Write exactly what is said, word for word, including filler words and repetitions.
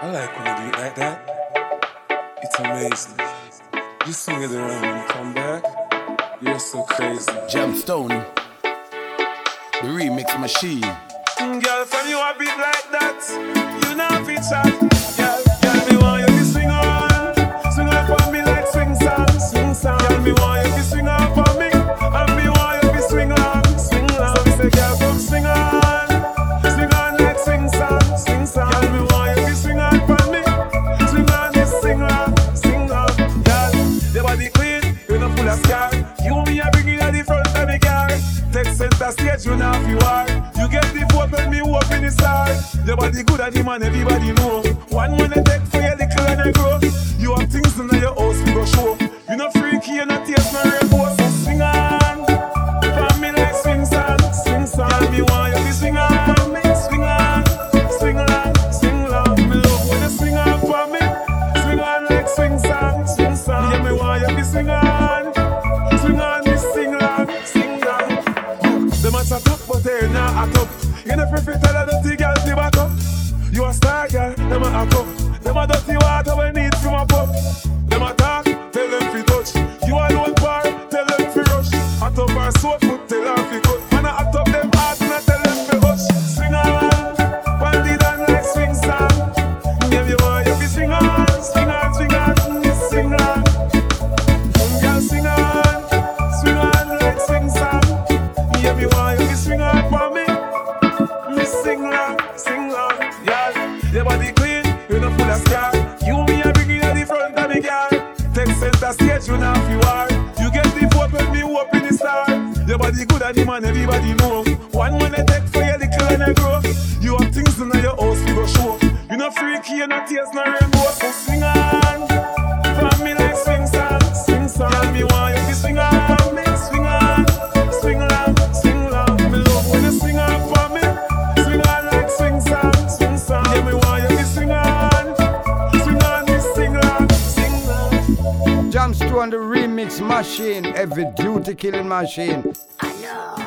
I like when you do it like that. It's amazing. You swing it around and come back. You're so crazy. Jamstone, the remix machine. Girl, from you a bit like that, you know if it's hot. Girl, girl, me want you to swing on, swing on for me like swing song, swing song. Girl, me want you to swing on for me, and me want you to swing on, swing on. So me say, girl, come swing on, swing on like swing song, swing song. Girl, me want you to swing on for me, swing on this sing on, sing on. Girl, your body clean, you know full of scar. You me a bring it at the front of the car. Take center stage, you know if you are. You get the vote when me walk in the side. Your body good and the man everybody know. One money take for your little and I grow. You have things in your house we go show. You no freaky, you no taste no rainbow. So swing on, for me like swing song, swing song. Tell me why you be swing on, swing on, swing on, swing on. Me love when you swing on for me, swing on like swing song, swing song. Yeah, me why you be swing on, swing on this sing on, sing on. Them a chat up, but they not act up. You know if you tell a dirty girl to back up. You a star girl, them a act up. Them a dirty water when need to mop up. Them a talk, tell them fi touch. You alone bar, tell them fi rush. Hot up our soap foot, tell them fi cut. Man a hot up them heart and I tell them fi hush. Swing on, bandy down like swing song. Give you want you fi swing on, swing on, swing on, yes swing on. Some girl swing on, swing on like swing song. Give you want you fi swing on for me. Sing long, sing long, yeah. Your body clean, you know full of scar. You me a bring it at the front of the car. Take center stage, you know if you are. You get the vote when me walk in the star. Your body good and the man everybody know. One money take for your little and I grow. You have things in your house we go show. You no freaky, you no taste no rainbow. So swing on, for me like swing song, swing song. Tell me why you be swing on, swing on, swing long, swing long. Me love when you swing on for me. Swing on like swing song, swing song. Yeah, me want you to swing on, swing on this sing on, sing on. Jamstone, the remix machine, every duty killing machine. I know.